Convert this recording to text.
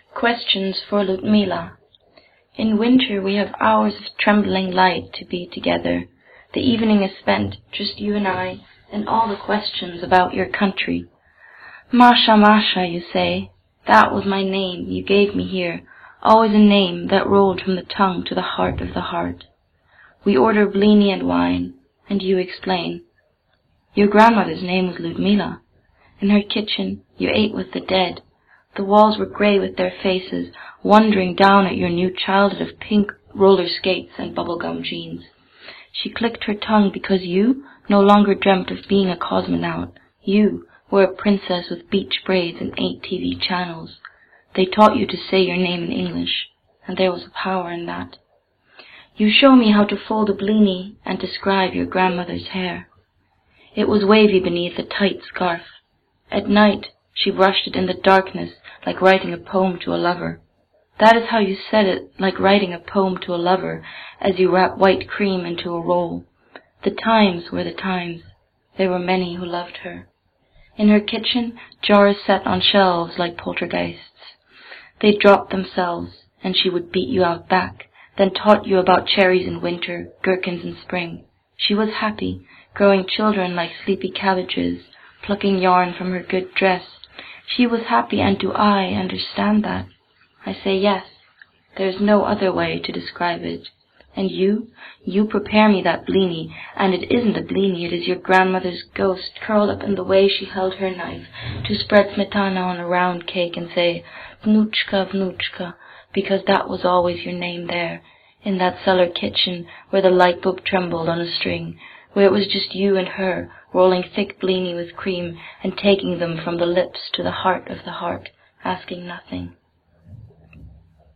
Questions for Ludmila. In winter we have hours of trembling light to be together. The evening is spent, just you and I, and all the questions about your country. Masha, Masha, you say. That was my name you gave me here, always a name that rolled from the tongue to the heart of the heart. We order blini and wine, and you explain. Your grandmother's name was Ludmila. In her kitchen you ate with the dead. The walls were grey with their faces, wondering down at your new childhood of pink roller skates and bubblegum jeans. She clicked her tongue because you no longer dreamt of being a cosmonaut. You were a princess with beach braids and 8 TV channels. They taught you to say your name in English, and there was a power in that. You show me how to fold a blini and describe your grandmother's hair. It was wavy beneath a tight scarf. At night she brushed it in the darkness like writing a poem to a lover. That is how you said it, like writing a poem to a lover, as you wrap white cream into a roll. The times were the times. There were many who loved her. In her kitchen, jars sat on shelves like poltergeists. They dropped themselves, and she would beat you out back, then taught you about cherries in winter, gherkins in spring. She was happy, growing children like sleepy cabbages, plucking yarn from her good dress. She was happy, and do I understand that? I say yes. There is no other way to describe it. And you prepare me that blini, and it isn't a blini, it is your grandmother's ghost curled up in the way she held her knife to spread smetana on a round cake and say, Vnuchka, Vnuchka, because that was always your name there, in that cellar kitchen where the light bulb trembled on a string, where it was just you and her, rolling thick blini with cream and taking them from the lips to the heart of the heart, asking nothing.